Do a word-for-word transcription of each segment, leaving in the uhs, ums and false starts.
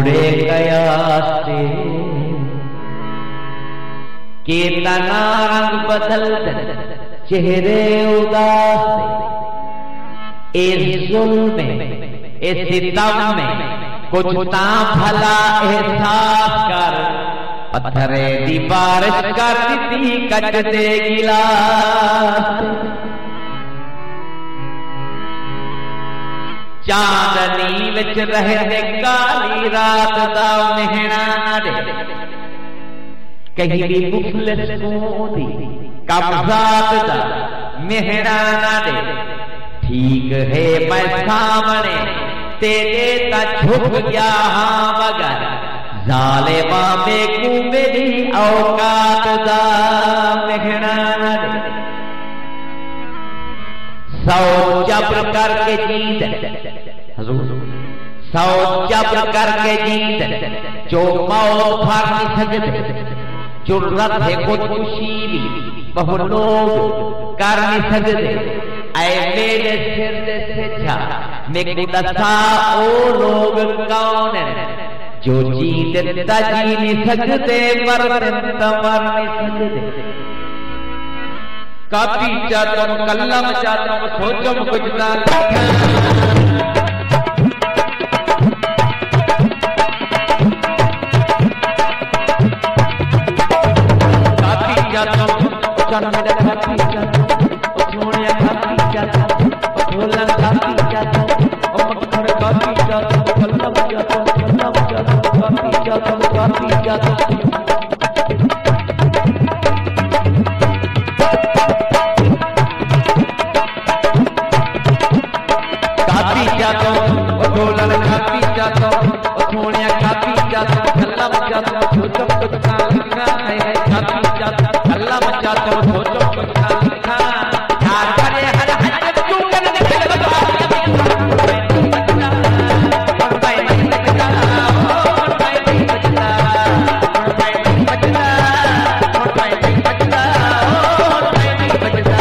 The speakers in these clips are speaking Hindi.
पूरे कयासे केतना रंग बदल चेहरे उदास इस जुल्म में इस सितम में कुछ ता भला एहसास कर पत्थरे दी बारिश कर दी कच दे गिलास चांदनी विच रहते काली रात दा मेहना दे कहीं भी मुफलिस दी कब्जात दा मेहना दे ठीक है मैं सामने तेरे ता झुक गया हाँ मगर जालिमा बेकू मेरी औकात दा मेहना दे सौ जबर करके जीत सौ जबर करके जीत जो मौत भर नहीं सकते जुर्रत है खुदकुशी भी बहु लोग कर नहीं सकते ऐ मेरे सिर से छा मेरे दसा ओ लोग कौन है जो जीत ता जी नहीं सकते मर मर नहीं सकते कापी चाहता हूँ कलम चाहता हूँ सोचम कुछ ना कापी चाहता हूँ चल मेरा कापी चाहता हूँ सोनिया कापी चाहता हूँ ढोलन कापी चाहता हूँ मक्खर कापी चाहता हूँ कलम चाहता हूँ कलम चाहता हूँ कापी चाहता हूँ कापी चाहता हूँ ढोलन कापी जाता सोनिया कापी जाता गल्ला बजाता सोचो कुछ ना लिखा है कापी जाता गल्ला बजाता सोचो कुछ ना लिखा यार करे हर हर तू कर दे बता और भाई नहीं बचता और भाई नहीं बचता और भाई नहीं बचता और भाई नहीं बचता और भाई नहीं बचता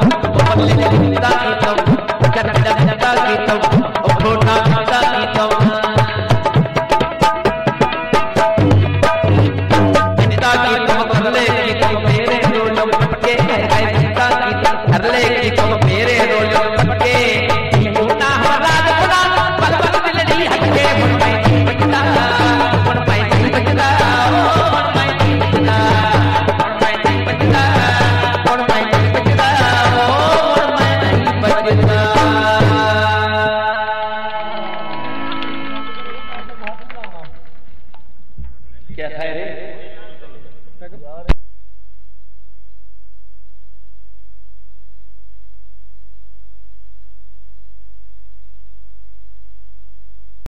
की